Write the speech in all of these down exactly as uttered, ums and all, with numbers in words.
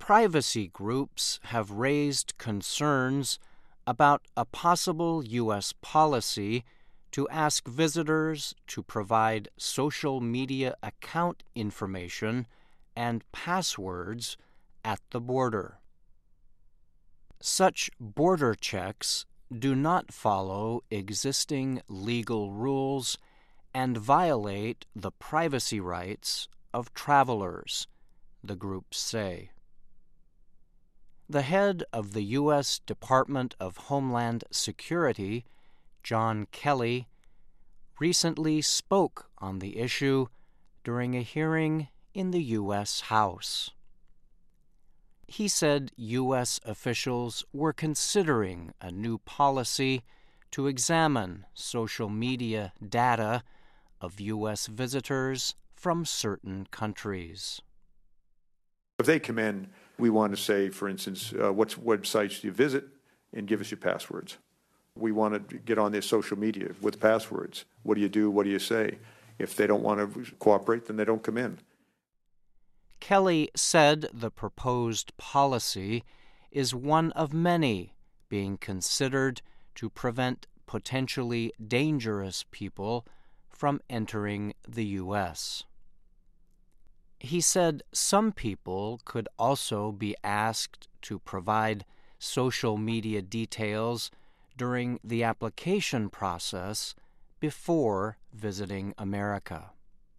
privacy groups have raised concerns about a possible U S policy to ask visitors to provide social media account information and passwords at the border. Such border checks do not follow existing legal rules and violate the privacy rights of travelers, the groups say. The head of the U S Department of Homeland Security, John Kelly, recently spoke on the issue during a hearing in the U S House. He said U S officials were considering a new policy to examine social media data of U S visitors from certain countries. If they come in, we want to say, for instance, uh, what websites do you visit, and give us your passwords. We want to get on their social media with passwords. What do you do? What do you say? If they don't want to cooperate, then they don't come in. Kelly said the proposed policy is one of many being considered to prevent potentially dangerous people from entering the U S. He said some people could also be asked to provide social media details during the application process before visiting America.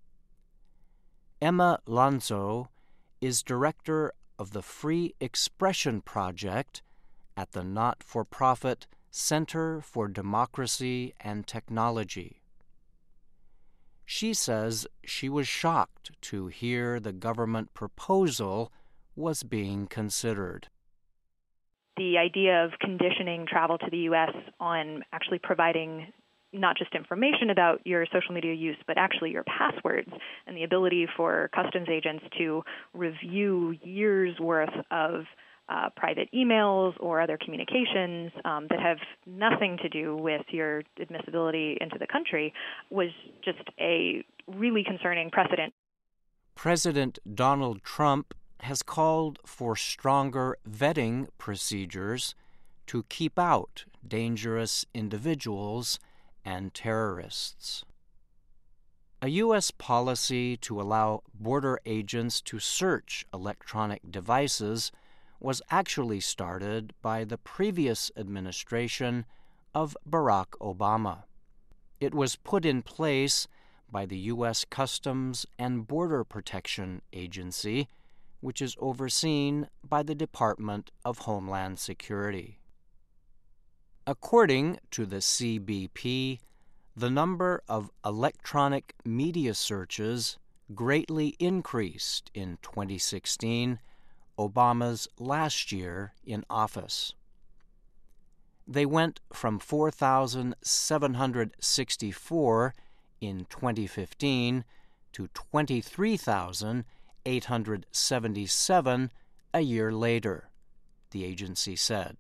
Emma Lanzo is director of the Free Expression Project at the not-for-profit Center for Democracy and Technology. She says she was shocked to hear the government proposal was being considered. The idea of conditioning travel to the U S on actually providing not just information about your social media use, but actually your passwords, and the ability for customs agents to review years' worth of uh, private emails or other communications um, that have nothing to do with your admissibility into the country was just a really concerning precedent. President Donald Trump has called for stronger vetting procedures to keep out dangerous individuals and terrorists. A U S policy to allow border agents to search electronic devices was actually started by the previous administration of Barack Obama. It was put in place by the U S Customs and Border Protection Agency, which is overseen by the Department of Homeland Security. According to the C B P, the number of electronic media searches greatly increased in twenty sixteen, Obama's last year in office. They went from four thousand seven hundred sixty-four in twenty fifteen to twenty-three thousand eight hundred seventy-seven a year later, the agency said.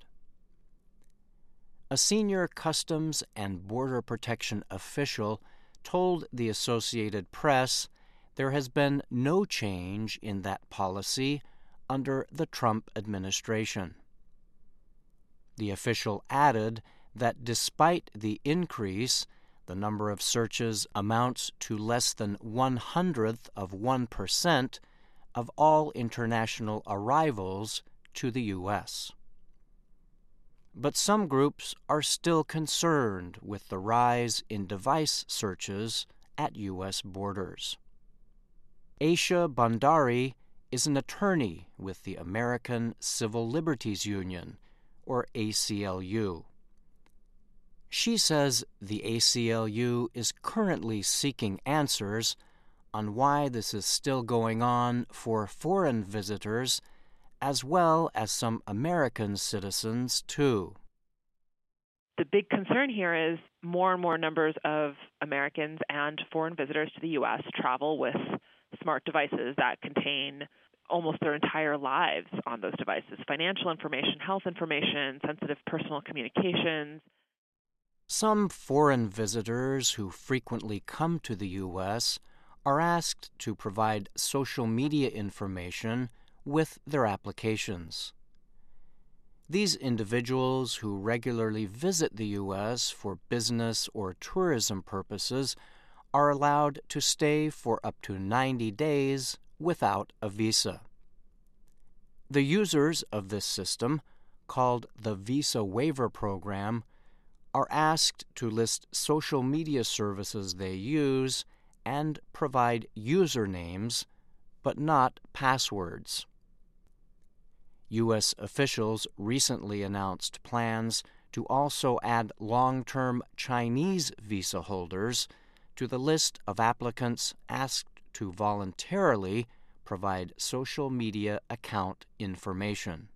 A senior Customs and Border Protection official told the Associated Press there has been no change in that policy under the Trump administration. The official added that despite the increase, the number of searches amounts to less than one hundredth of one percent of all international arrivals to the U S. But some groups are still concerned with the rise in device searches at U S borders. Aisha Bandari is an attorney with the American Civil Liberties Union, or A C L U. She says the A C L U is currently seeking answers on why this is still going on for foreign visitors as well as some American citizens, too. The big concern here is more and more numbers of Americans and foreign visitors to the U S travel with smart devices that contain almost their entire lives on those devices: financial information, health information, sensitive personal communications. Some foreign visitors who frequently come to the U S are asked to provide social media information with their applications. These individuals who regularly visit the U S for business or tourism purposes are allowed to stay for up to ninety days without a visa. The users of this system, called the Visa Waiver Program, are asked to list social media services they use and provide usernames, but not passwords. U S officials recently announced plans to also add long-term Chinese visa holders to the list of applicants asked to voluntarily provide social media account information.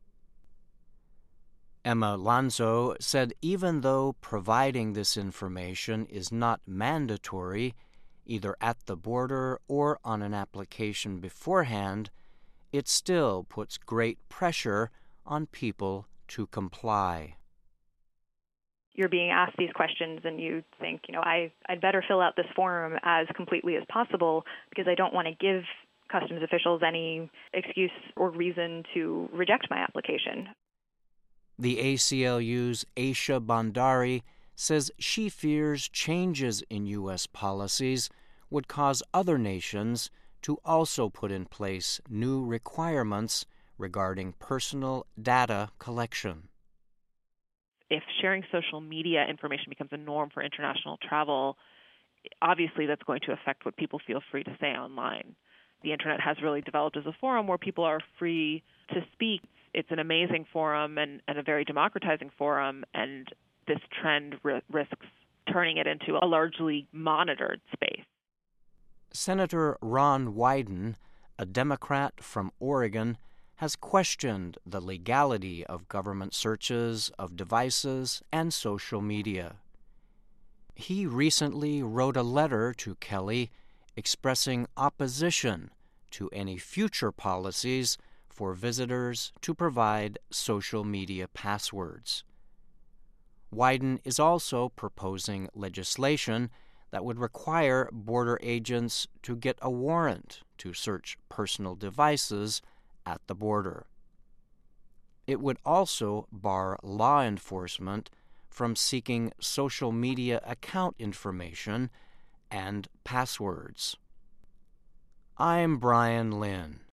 Emma Lanzo said even though providing this information is not mandatory, either at the border or on an application beforehand, it still puts great pressure on people to comply. You're being asked these questions and you think, you know, I, I'd better fill out this form as completely as possible because I don't want to give customs officials any excuse or reason to reject my application. The A C L U's Aisha Bandari says she fears changes in U S policies would cause other nations to also put in place new requirements regarding personal data collection. If sharing social media information becomes a norm for international travel, obviously that's going to affect what people feel free to say online. The Internet has really developed as a forum where people are free to speak. It's an amazing forum and, and a very democratizing forum, and this trend ri- risks turning it into a largely monitored space. Senator Ron Wyden, a Democrat from Oregon, has questioned the legality of government searches of devices and social media. He recently wrote a letter to Kelly expressing opposition to any future policies for visitors to provide social media passwords. Wyden is also proposing legislation that would require border agents to get a warrant to search personal devices at the border. It would also bar law enforcement from seeking social media account information and passwords. I'm Brian Lynn.